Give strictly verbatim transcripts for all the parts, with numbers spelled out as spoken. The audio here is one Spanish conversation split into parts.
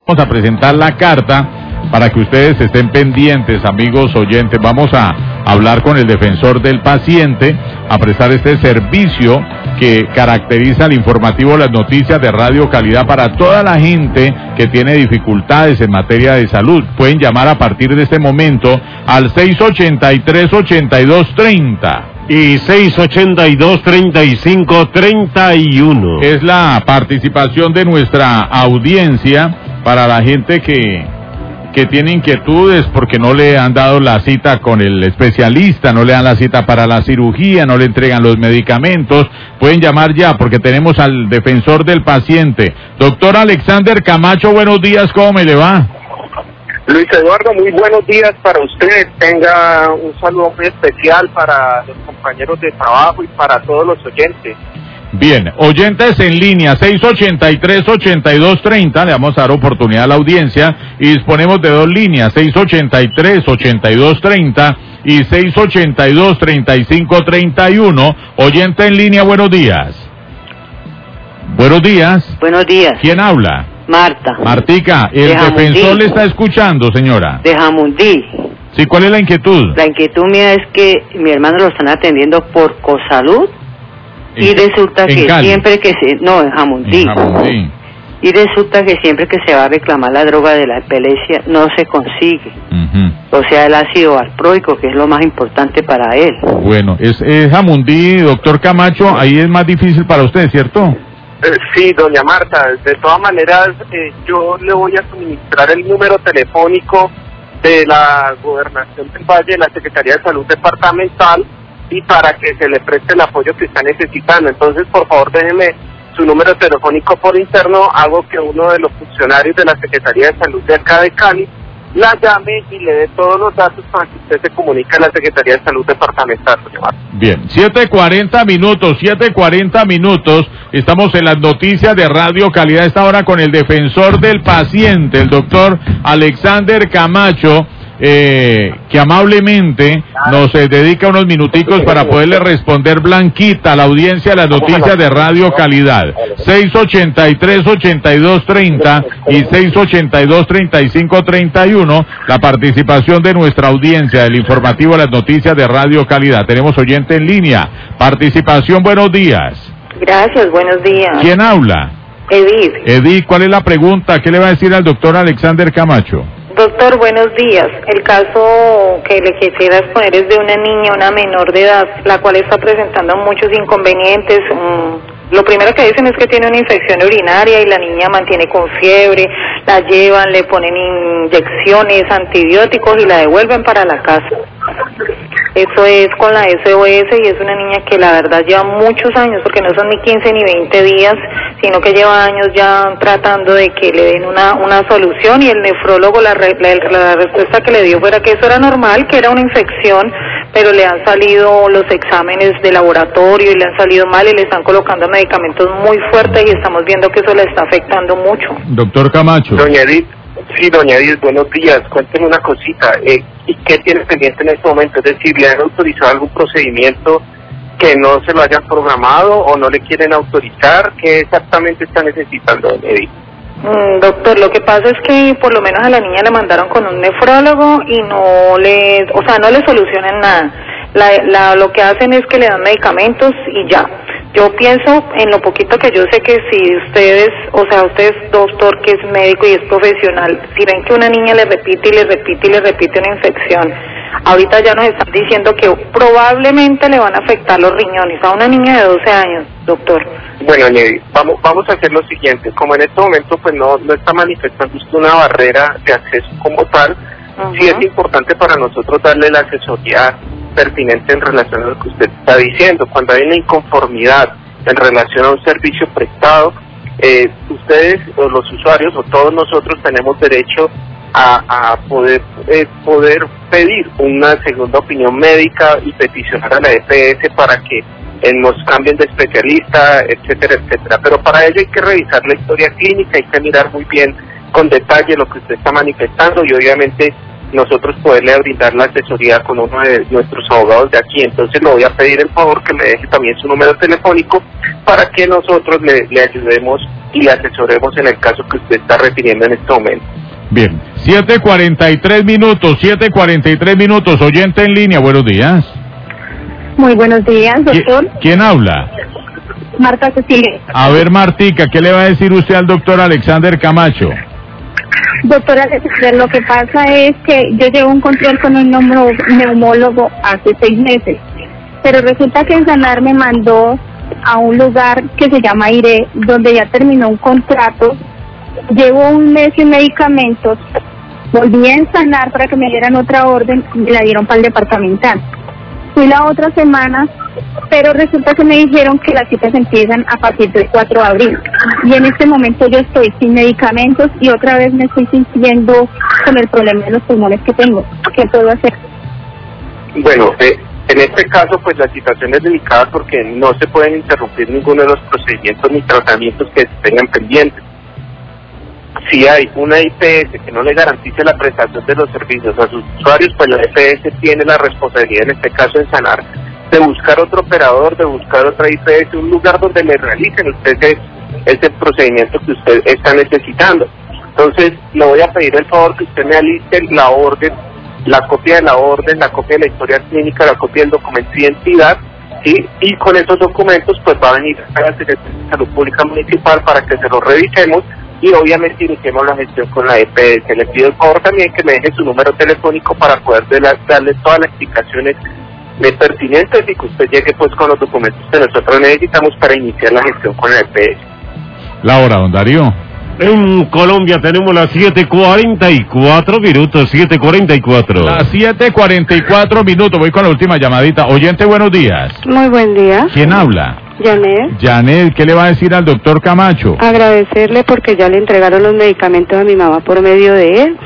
Vamos a presentar la carta para que ustedes estén pendientes, amigos oyentes. Vamos a hablar con el defensor del paciente, a prestar este servicio que caracteriza el informativo Las Noticias de Radio Calidad para toda la gente que tiene dificultades en materia de salud. Pueden llamar a partir de este momento al seis ochenta y tres, ochenta y dos treinta. Y seis ochenta y dos, treinta y cinco, treinta y uno. Es la participación de nuestra audiencia para la gente que, que tiene inquietudes porque no le han dado la cita con el especialista, no le dan la cita para la cirugía, no le entregan los medicamentos. Pueden llamar ya porque tenemos al defensor del paciente. Doctor Alexander Camacho, buenos días, ¿cómo me le va? Luis Eduardo, muy buenos días para usted. Tenga un saludo muy especial para los compañeros de trabajo y para todos los oyentes. Bien, oyentes en línea, seis ochenta y tres, ochenta y dos treinta, le vamos a dar oportunidad a la audiencia y disponemos de dos líneas, seis ochenta y tres, ochenta y dos treinta y seis ochenta y dos, treinta y cinco treinta y uno. Oyente en línea, buenos días. Buenos días. Buenos días. ¿Quién habla? Marta. Martica, el de defensor Jamundí. le está escuchando, señora. De Jamundí. Sí, ¿cuál es la inquietud? La inquietud mía es que mi hermano lo están atendiendo por Cosalud En, y resulta en que Cali. siempre que se... No, en Jamundí. En Jamundí. Y resulta que siempre que se va a reclamar la droga de la epilepsia no se consigue. Uh-huh. O sea, el ácido valproico, que es lo más importante para él. Bueno, es, es Jamundí, doctor Camacho, ahí es más difícil para usted, ¿cierto? Eh, sí, doña Marta, de todas maneras eh, yo le voy a suministrar el número telefónico de la Gobernación del Valle, de la Secretaría de Salud Departamental, y para que se le preste el apoyo que está necesitando. Entonces, por favor, déjeme su número telefónico por interno, hago que uno de los funcionarios de la Secretaría de Salud de acá de Cali la llame y le dé todos los datos para que usted se comunique a la Secretaría de Salud Departamental, doña Marta. Bien, siete cuarenta minutos, siete cuarenta minutos, estamos en las noticias de Radio Calidad, esta hora con el defensor del paciente, el doctor Alexander Camacho, eh, que amablemente nos eh, dedica unos minuticos para poderle responder blanquita a la audiencia de las noticias de Radio Calidad. seis ochenta y tres, ochenta y dos treinta y seis ochenta y dos, treinta y cinco treinta y uno, la participación de nuestra audiencia del informativo de las noticias de Radio Calidad. Tenemos oyente en línea. Participación, buenos días. Gracias, buenos días. ¿Quién habla? Edith. Edith, ¿cuál es la pregunta? ¿Qué le va a decir al doctor Alexander Camacho? Doctor, buenos días. El caso que le quisiera exponer es de una niña, una menor de edad, la cual está presentando muchos inconvenientes. Um, lo primero que dicen es que tiene una infección urinaria y la niña mantiene con fiebre, la llevan, le ponen inyecciones, antibióticos y la devuelven para la casa. Eso es con la S O S y es una niña que la verdad lleva muchos años, porque no son ni quince ni veinte días, sino que lleva años ya tratando de que le den una una solución, y el nefrólogo la, re, la, la respuesta que le dio fuera que eso era normal, que era una infección, pero le han salido los exámenes de laboratorio y le han salido mal y le están colocando medicamentos muy fuertes y estamos viendo que eso le está afectando mucho. Doctor Camacho. Doña Edith, sí, doña Edith, buenos días. Cuénteme una cosita. Eh, ¿Y qué tiene pendiente en este momento? Es decir, ¿le han autorizado algún procedimiento que no se lo hayan programado o no le quieren autorizar? ¿Qué exactamente está necesitando, doña Edith? Mm, doctor, lo que pasa es que por lo menos a la niña le mandaron con un nefrólogo y no le, o sea, no le solucionan nada. La, la, lo que hacen es que le dan medicamentos y ya. Yo pienso, en lo poquito que yo sé, que si ustedes, o sea, usted es doctor, que es médico y es profesional, si ven que una niña le repite y le repite y le repite una infección, ahorita ya nos están diciendo que probablemente le van a afectar los riñones a una niña de doce años, doctor. Bueno, Nelly, vamos, vamos a hacer lo siguiente. Como en este momento pues no, no está manifestando usted una barrera de acceso como tal, uh-huh. Sí es importante para nosotros darle la asesoría pertinente en relación a lo que usted está diciendo. Cuando hay una inconformidad en relación a un servicio prestado, eh, ustedes o los usuarios o todos nosotros tenemos derecho a, a poder eh, poder pedir una segunda opinión médica y peticionar a la E P S para que eh, nos cambien de especialista, etcétera, etcétera. Pero para ello hay que revisar la historia clínica, hay que mirar muy bien con detalle lo que usted está manifestando y obviamente nosotros poderle brindar la asesoría con uno de nuestros abogados de aquí. Entonces le voy a pedir el favor que me deje también su número telefónico para que nosotros le, le ayudemos y le asesoremos en el caso que usted está refiriendo en este momento. Bien, siete cuarenta y tres minutos, siete cuarenta y tres minutos, oyente en línea, buenos días. Muy buenos días, doctor. ¿Qui- ¿Quién habla? Marta Cecilia. A ver, Martica, ¿qué le va a decir usted al doctor Alexander Camacho? Doctora, lo que pasa es que yo llevo un control con un neumo- neumólogo hace seis meses, pero resulta que en Sanar me mandó a un lugar que se llama Aire, donde ya terminó un contrato. Llevo un mes sin medicamentos, volví a Sanar para que me dieran otra orden y me la dieron para el departamental. Fui la otra semana, pero resulta que me dijeron que las citas empiezan a partir del cuatro de abril. Y en este momento yo estoy sin medicamentos y otra vez me estoy sintiendo con el problema de los pulmones que tengo. ¿Qué puedo hacer? Bueno, eh, en este caso pues la situación es delicada porque no se pueden interrumpir ninguno de los procedimientos ni tratamientos que se tengan pendientes. Si hay una I P S que no le garantice la prestación de los servicios a sus usuarios, pues la I P S tiene la responsabilidad, en este caso en Sanar, de buscar otro operador, de buscar otra I P S, un lugar donde le realicen usted ese, ese procedimiento que usted está necesitando. Entonces, le voy a pedir el favor que usted me aliste la orden, la copia de la orden, la copia de la historia clínica, la copia del documento de identidad, ¿sí? Y con esos documentos pues va a venir a la Secretaría de Salud Pública Municipal para que se los revisemos y obviamente iniciemos la gestión con la E P S. Le pido el favor también que me deje su número telefónico para poder de la, darle todas las explicaciones pertinentes y que usted llegue pues con los documentos que nosotros necesitamos para iniciar la gestión con la E P S. La hora, don Darío. En Colombia tenemos las siete cuarenta y cuatro minutos, siete cuarenta y cuatro. Las siete cuarenta y cuatro minutos, voy con la última llamadita. Oyente, buenos días. Muy buen día. ¿Quién habla? Janet. Janet, ¿qué le va a decir al doctor Camacho? Agradecerle porque ya le entregaron los medicamentos a mi mamá por medio de él.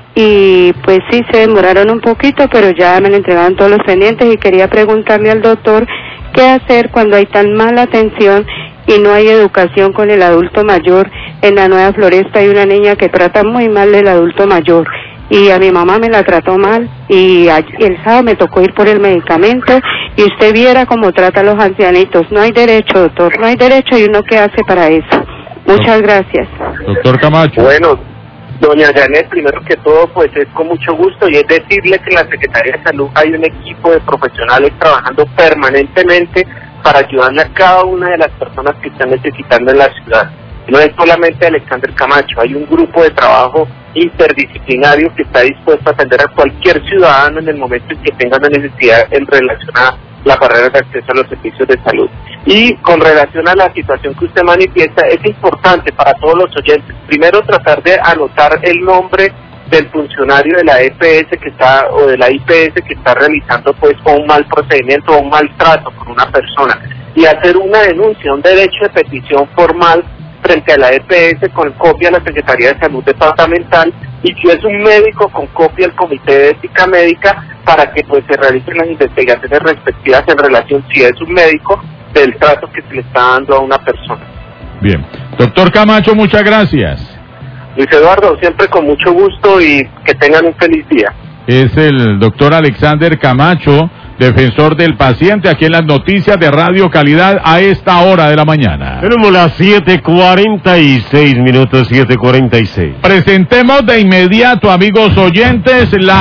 Y pues sí, se demoraron un poquito, pero ya me le entregaron todos los pendientes y quería preguntarle al doctor qué hacer cuando hay tan mala atención y no hay educación con el adulto mayor. En la Nueva Floresta hay una niña que trata muy mal del adulto mayor y a mi mamá me la trató mal y el sábado me tocó ir por el medicamento y usted viera cómo trata a los ancianitos. No hay derecho, doctor, no hay derecho y uno qué hace para eso. Muchas gracias. Doctor Camacho. Bueno, doña Janet, primero que todo pues es con mucho gusto y es decirle que en la Secretaría de Salud hay un equipo de profesionales trabajando permanentemente para ayudarle a cada una de las personas que están necesitando en la ciudad. No es solamente Alexander Camacho, hay un grupo de trabajo interdisciplinario que está dispuesto a atender a cualquier ciudadano en el momento en que tenga una necesidad en relación a las barreras de acceso a los servicios de salud. Y con relación a la situación que usted manifiesta, es importante para todos los oyentes, primero tratar de anotar el nombre del funcionario de la E P S que está, o de la I P S que está realizando pues un mal procedimiento o un maltrato con una persona, y hacer una denuncia, un derecho de petición formal frente a la E P S con copia a la Secretaría de Salud Departamental, y si es un médico con copia al Comité de Ética Médica para que pues se realicen las investigaciones respectivas en relación, si es un médico, del trato que se le está dando a una persona. Bien. Doctor Camacho, muchas gracias. Luis Eduardo, siempre con mucho gusto y que tengan un feliz día. Es el doctor Alexander Camacho, defensor del paciente, aquí en las noticias de Radio Calidad a esta hora de la mañana. Tenemos las siete cuarenta y seis minutos, siete cuarenta y seis. Presentemos de inmediato, amigos oyentes, la